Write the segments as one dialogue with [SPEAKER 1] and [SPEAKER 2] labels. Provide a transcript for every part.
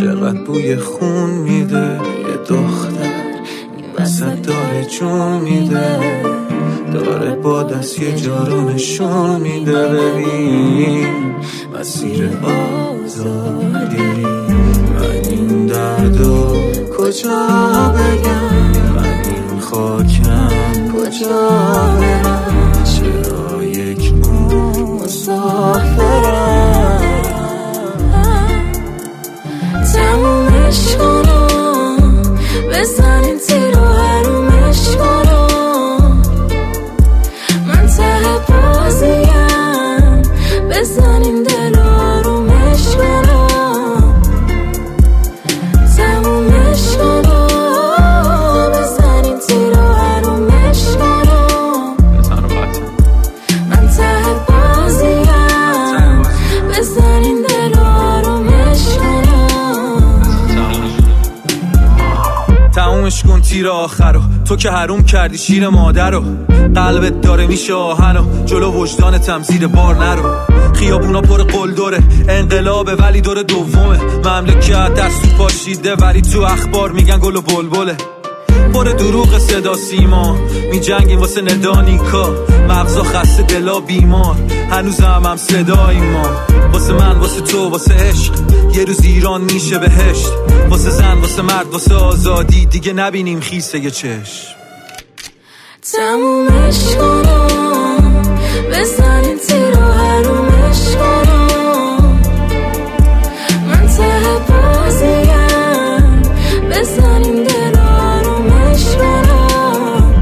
[SPEAKER 1] چقدر بوی خون میده یه دختر این وسط داره جون میده، داره با دست یه جارو نشون میده. ببین مسیر آزادی، من این دردو کجا بگم، من این خاکم کجا برم، چرا یک مسافرم. تمومش کنم، بزنین تیر و حرومش کنم، من ته بازیم، بزنین دل و آرومش کنم. تمومش کنم، بزنین تیر و حرومش کنم، من ته بازیم، بزنین دل و آرومش کنم. تمومش کن تیر آخر رو، تو که حروم کردی شیر مادر رو، قلبت داره میشه آهن و جلو وجدانتم زیر بار نرو. خیابونا پر قلدره، انقلابه ولی دور دومه، مملکت دستو پاشیده ولی تو اخبار میگن گل و بلبله. پر دروغ صدا سیما، می جنگیم واسه ندانیکا، مغزا خسته دلا بیمار، هنوزم هم صدای ما. واسه من، واسه تو، واسه عشق، یه روز ایران میشه بهشت. واسه زن، واسه مرد، واسه آزادی، دیگه نبینیم خیسه یه چشم. تمومش کنم، بزنین تیر و حرومش کنم، من ته بازیم، بزنین دل و آرومش کنم.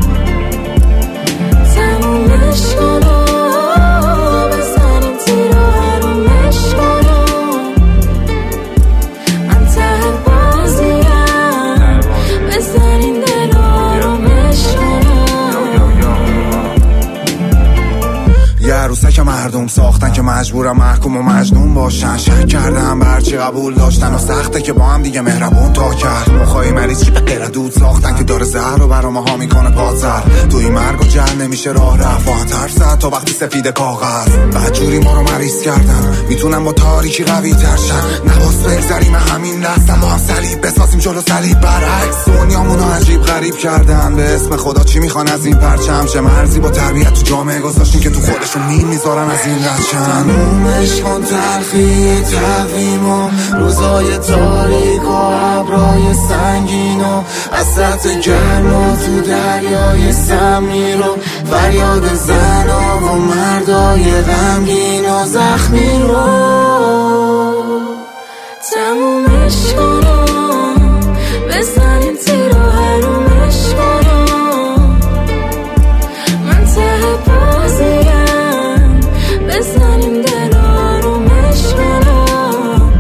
[SPEAKER 1] تمومش کنم، بزنین تیر و حرومش کنم، من ته بازیم، بزنین دل و آرومش کنم.
[SPEAKER 2] یه عروسک مردم ساختن که مجبورم محکوم و مجنون باشن، شک کردم برچی قبول داشتن و سخته که با هم دیگه مهربون تا کرد. مخوای مریض که غیر دود ساختن که داره زهر رو برا ماها میکنه پادزر. توی مرگ و جهل نمیشه راه رفت، باید حرف زد تا وقتی سفید کاغذ. بدجوری ما رو مریض کردن، میتونم با تاریکی قوی تر شن، نباس بگذریم همین لحظه با هم صلیب بسازیم جلو صلیب برعکس. دنیامونو عجیب غریب کردن، به اسم خدا چی میخوان از این پرچم؟ چه مرزی با تربیت تو جامعه گذاشتین که تو خودشون میذارن از این ردشن.
[SPEAKER 1] تمومش کن تلخی تقویم و روزای تاریک و ابرای سنگین و حسرت گرم و تو دریای سمیر و فریاد زنا و مردای غمگین و زخمی رو. تمومش کنم، بزنین تیر و حرومش کنم، من ته بازیم، بزنین دل و آرومش کنم.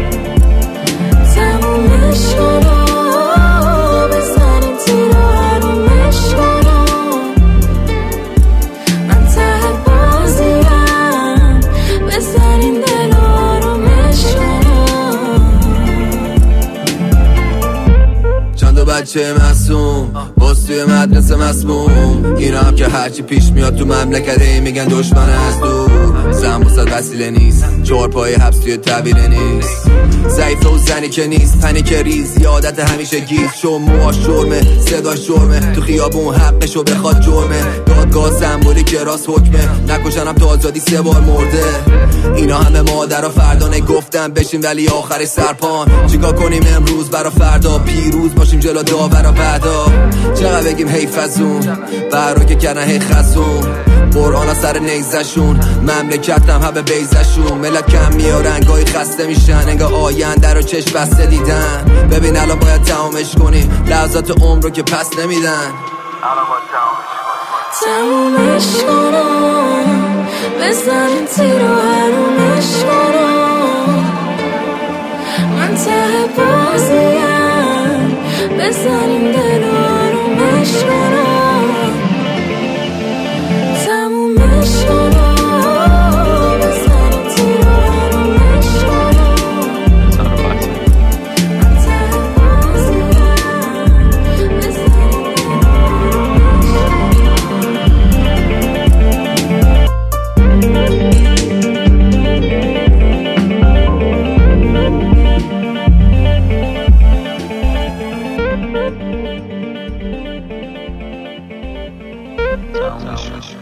[SPEAKER 1] تمومش کنم، بزنین تیر و حرومش کنم، من ته بازیم، بزنین دل و آرومش کنم.
[SPEAKER 3] چند بچه معصوم باز توی مدرسه مسموم، اینا هم که هرچی پیش میاد تو مملکته میگن دشمن از دور. زن بسد وسیله نیست، 4 پای حبس توی طویله نیست، ضعیفه و زنی که نیست، پنیک ریز یادت همیشه گیز. چون موهاش جرمه، صداش جرمه، تو خیابون حقشو بخواد جرمه. دادگاه سمبولیک راست حکمه، نکشنم تو آزادی 3 بار مرده. اینا همه مادر و فردا نگفتن بشیم ولی آخر سرپان. چیکار کنیم امروز برا فردا، پیروز باشیم جلو داور و بعدا. چقدر بگیم حیف از اون برا که کردن هی خزون، قرآن ها سر نیزشون، مملکت هم همه بیزشون. ملت کم میارن گاهی خسته میشن، انگاه آینده رو چشم بسته دیدن. ببین الان باید تمامش کنی، لحظات عمر رو که پس نمیدن.
[SPEAKER 1] تمومش کنم، بزنین تیر و حرومش کنم، من ته بازیم، بزنین دل و آرومش کنم. تمومش کنم، بزنین تیر و حرومش کنم، من ته بازیم، بزنین دل و آرومش کنم. تموم شد.